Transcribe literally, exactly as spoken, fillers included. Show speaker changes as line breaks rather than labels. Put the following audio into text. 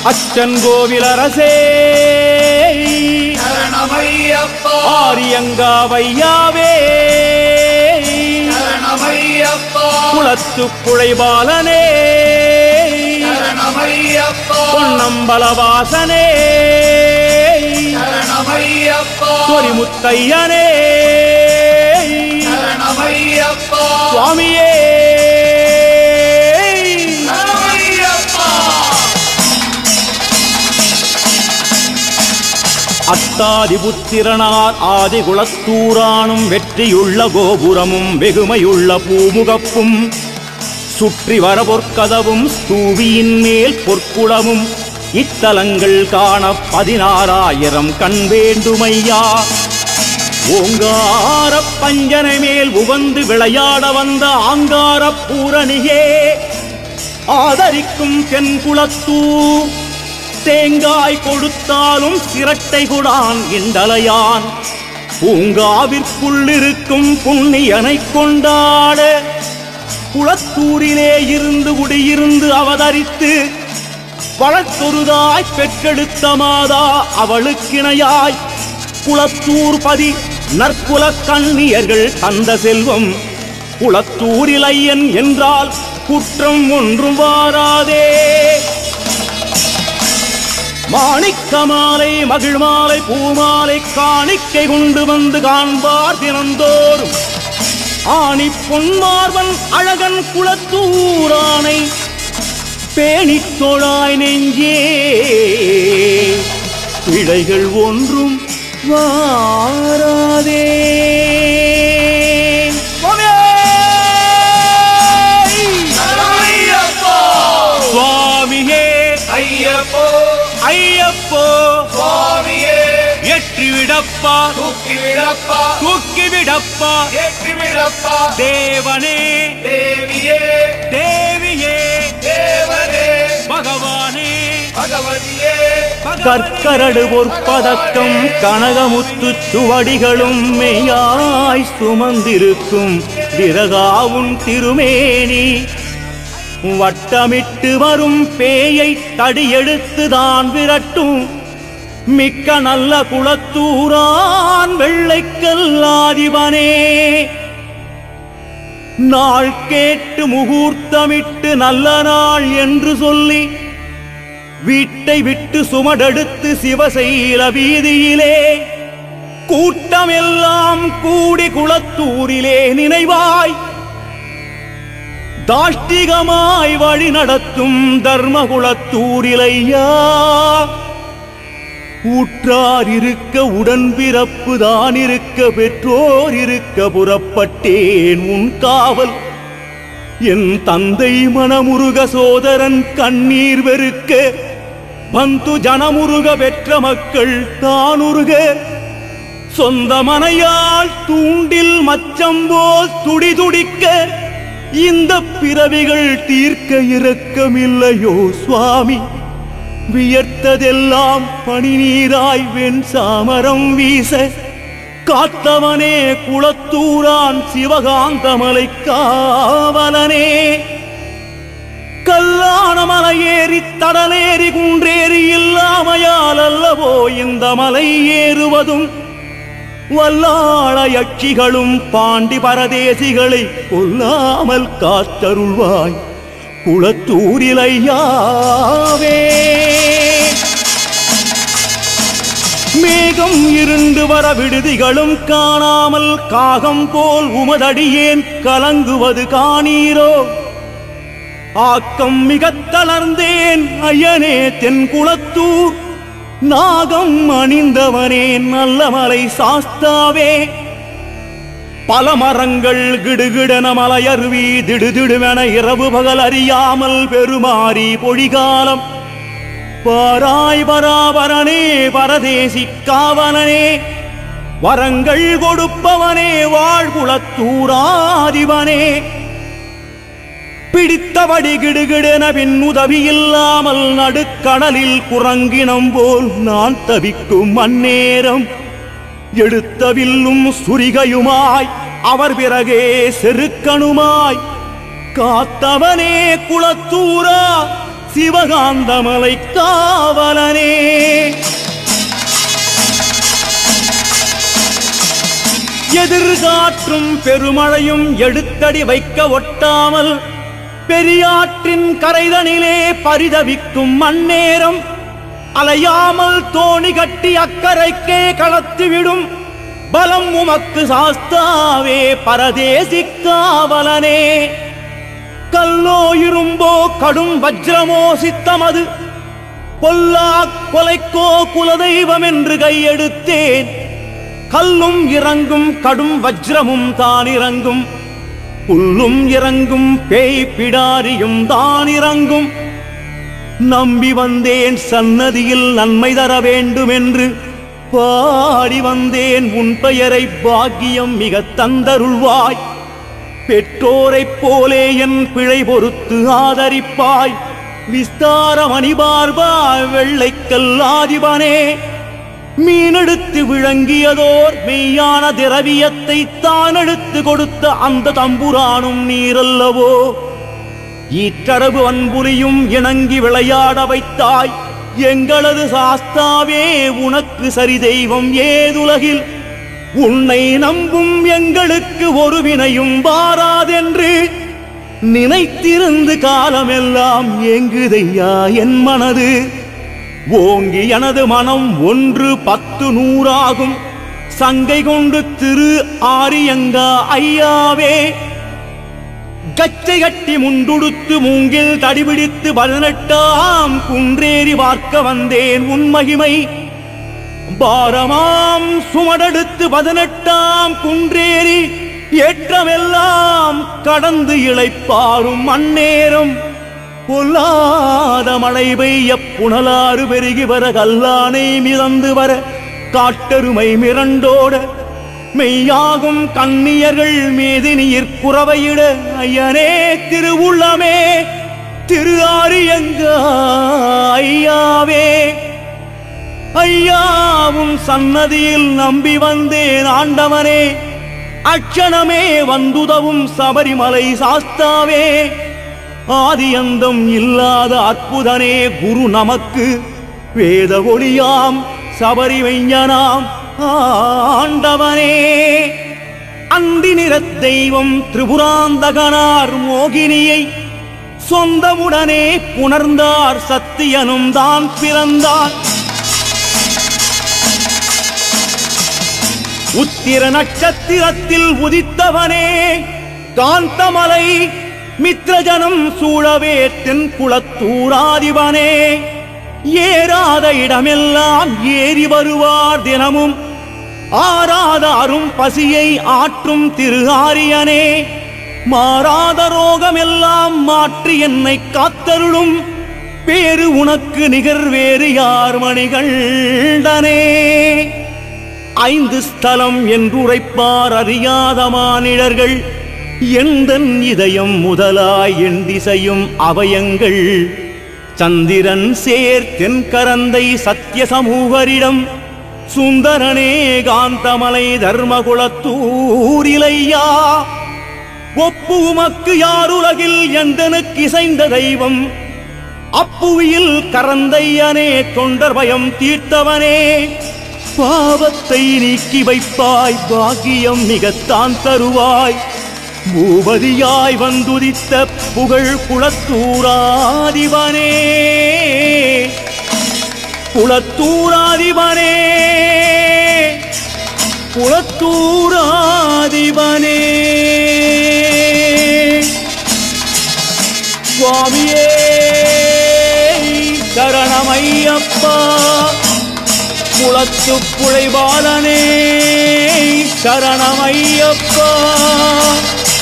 அச்சன் கோவிலரசே ஆரியங்காவையாவே குளத்து குழைபாலனே பொன்னம்பலவாசனே சொரிமுத்தையனே சுவாமியே அத்தாதிபுத்திரனார் ஆதிகுலத்தூரானும் வெற்றியுள்ள கோபுரமும் வெகுமையுள்ள பூமுகப்பும் சுற்றி வர பொற்கதவும் ஸ்தூபியின் மேல் பொற்குளமும் இத்தலங்கள் காண பதினாறாயிரம் கண் வேண்டுமையா. ஓங்கார பஞ்சனை மேல் உவந்து விளையாட வந்த ஆங்கார பூரணியே ஆதரிக்கும் தென்குளத்தூர் தேங்காய் கொடுத்தாலும் சிரட்டை கொடான் இண்டலையான் பூங்காவிற்குள்ளிருக்கும் புண்ணியனை கொண்டாட குளத்தூரிலே இருந்து குடியிருந்து அவதரித்து வளத்தொருதாய் பெற்றெடுத்த மாதா அவளுக்கிணையாய் குளத்தூர் பதி நற்குல கண்ணியர்கள் தந்த செல்வம் குளத்தூரிலையன் என்றால் குற்றம் ஒன்றும் வாராதே. மாணிக்க மாலை மகிழ் மாலை பூமாலை காணிக்கை கொண்டு வந்து காண்பார் தினந்தோறும் ஆணி பொன்மார்வன் அழகன் குளத்தூரானை பேணித் தொழாய் நெஞ்சே பிழைகள் ஒன்றும் வாராதே. சுவாமியே ஐயப்போ ஐயப்போ சுவாமியே ஏற்றி விடப்பா தூக்கி விடப்பா தூக்கி விடப்பா ஏற்றி விடப்பா தேவனே தேவியே தேவியே தேவனே பகவானே பகவதியே கற்கரடு பொற்பதக்கம் கனகமுத்து சுவடிகளும் மெய்யாய் சுமந்திருக்கும் விரகாவும் திருமேனி வட்டமிட்டு வரும் பேயை தடியெடுத்துதான் விரட்டும் மிக்க நல்ல குளத்தூரான் வெள்ளைக்கல்லாதிபனே நாள் கேட்டு முகூர்த்தமிட்டு நல்ல நாள் என்று சொல்லி வீட்டை விட்டு சுமடெடுத்து சிவசைல வீதியிலே கூட்டமெல்லாம் கூடி குளத்தூரிலே நினைவாய் தாஷ்டிகமாய் வழி நடத்தும் தர்மகுலத்தூரிலையா ஊற்றார் இருக்க உடன்பிறப்பு தான் இருக்க பெற்றோர் இருக்க புறப்பட்டேன் உன் காவல் என் தந்தை மனமுருக சோதரன் கண்ணீர் வெறுக்க பந்து ஜனமுருக பெற்ற மக்கள் தானுருக சொந்த மனையால் தூண்டில் மச்சம்போல் துடி துடிக்க இந்த பிறவிகள் தீர்க்க இரக்கமில்லையோ சுவாமி வியர்த்ததெல்லாம் பனி நீராய் வெண் சாமரம் வீச காத்தவனே குளத்தூரான் சிவகாந்தமலை காவலனே கல்லான மலையேறி தடலேறி குன்றேறி இல்லாமையால் அல்லவோ இந்த மலை ஏறுவதும் வல்லாள யட்சிகளும் பாண்டி பரதேசிகளை கொல்லாமல் காத்தருள்வாய் குளத்தூரிலையாவே. மேகம் இருண்டு வர விடுதிகளும் காணாமல் காகம் போல் உமதடியேன் கலங்குவது காணீரோ ஆக்கம் மிகத் தளர்ந்தேன் ஐயனே தென்குளத்தூர் நாகம் அணிந்தவனே நல்ல மலை சாஸ்தாவே பல மரங்கள் கிடுகிடன மலையருவி திடுதிடுவென இரவு பகல் அறியாமல் பெருமாறி பொழிகாலம் பாராய் பராபரனே பரதேசி காவலனே வரங்கள் கொடுப்பவனே வாழ்குளத்தூராதிபனே பிடித்தபடி கிடுகிடன பின் உதவி இல்லாமல் நடுக்கடலில் குரங்கினம் போல் நான் தவிக்கும் அந்நேரம் எடுத்தவில்லும் சுரிகையுமாய் அவர் பிறகே செருக்கணுமாய் காத்தவனே குளத்தூரா சிவகாந்தமலை காவலனே. எதிர்காற்றும் பெருமழையும் எடுத்தடி வைக்க ஒட்டாமல் பெரியாற்றின் கரைதனிலே பரிதவிக்கும் மண்ணேரம் அலையாமல் தோணி கட்டி அக்கறைக்கே களத்துவிடும் பலம் உமக்கு சாஸ்தாவே பரதேசி காவலனே. கல்லோ இரும்போ கடும் வஜ்ரமோ சித்தமது பொல்லா கொலைக்கோ குலதெய்வம் என்று கையெடுத்தேன். கல்லும் இறங்கும் கடும் வஜ்ரமும் தான் இறங்கும், புல்லும் இறங்கும் பேய் பிடாரியும் தான் இறங்கும். நம்பி வந்தேன் சன்னதியில் நன்மை தர வேண்டும் என்று பாடி வந்தேன் உன் பெயரை பாக்கியம் மிக தந்தருள்வாய். பெற்றோரைப் போலே என் பிழை பொறுத்து ஆதரிப்பாய். விஸ்தார மணிபார்பா வெள்ளைக்கல் ஆதிபனே. மீனெடுத்து விளங்கியதோர் மெய்யான திரவியத்தை தான் எடுத்து கொடுத்த அந்த தம்புரானும் நீரல்லவோ. ஈற்றரவு அன்புரியும் இணங்கி விளையாட வைத்தாய் எங்களது சாஸ்தாவே. உனக்கு சரி தெய்வம் ஏதுலகில், உன்னை நம்பும் எங்களுக்கு ஒரு வினையும் வாராதென்று நினைத்திருந்து காலமெல்லாம் ஏங்குதையா என் மனது. ஓங்கி எனது மனம் ஒன்று பத்து நூறாகும் சங்கை கொண்டு திரு ஆரியங்கா ஐயாவே. கச்சை கட்டி முண்டுடுத்து மூங்கில் தடிபிடித்து பதினெட்டாம் குன்றேறி பார்க்க வந்தேன் உன் மகிமை. பாரமாம் சுமடெடுத்து பதினெட்டாம் குன்றேறி ஏற்றமெல்லாம் கடந்து இளைப்பாரும் அந்நேரம் பொல்லாத மழை பெய்ய புனலாறு பெருகி வர கல்லானை மிதந்து வர காட்டெருமை மிரண்டோட மெய்யாகும் கண்ணியர்கள் மீது நீர் குறவையிட ஐயனே திருவுள்ளமே திரு ஆரியங்கா ஐயாவே. ஐயாவும் சன்னதியில் நம்பி வந்தேன் ஆண்டவனே. அட்சணமே வந்துதவும் சபரிமலை சாஸ்தாவே. ஆதியந்தம் இல்லாத அற்புதனே குரு நமக்கு. வேத ஒளியாம் சபரி வைஞனாம் ஆண்டவனே. அந்தி நிறத் தெய்வம் திரிபுராந்தகனார் மோகினியை சொந்தமுடனே புணர்ந்தார் சத்தியனும் தான் பிறந்தார். உத்திர நட்சத்திரத்தில் உதித்தவனே காந்தமலை மித்ரஜனம் சூழவே தென் குளத்தூராதிபனே. ஏறாத இடமெல்லாம் ஏறி வருவார் தினமும் ஆராதாரும் பசியை ஆற்றும் திரு ஆரியனே. மாறாத ரோகமெல்லாம் மாற்றி என்னை காத்தருளும் பேரு உனக்கு நிகர் வேறு யார் மணிகண்டனே. ஐந்து ஸ்தலம் என்றுரைப்பார் அறியாத மானிடர்கள் எந்தன் இதயம் முதலாய் என் திசையும் அவயங்கள். சந்திரன் சேர் தென்கரந்தை சத்திய சமூகரிடம் சுந்தரனே காந்தமலை தர்மகுலத்தூரிலையா. ஒப்பு உமக்கு யாருலகில் எந்தனுக்கு இசைந்த தெய்வம் அப்புவியில் கரந்தையனே. தொண்டர் பயம் தீர்த்தவனே பாவத்தை நீக்கி வைப்பாய் பாக்கியம் மிகத்தான் தருவாய். பூபதியாய் வந்துதித்த புகழ் குளத்தூராதிபனே. குளத்தூராதிபனே குளத்தூராதிபனே. சுவாமியே சரணமையப்பா. குளத்து புழைபாலனே சரணமையப்பா.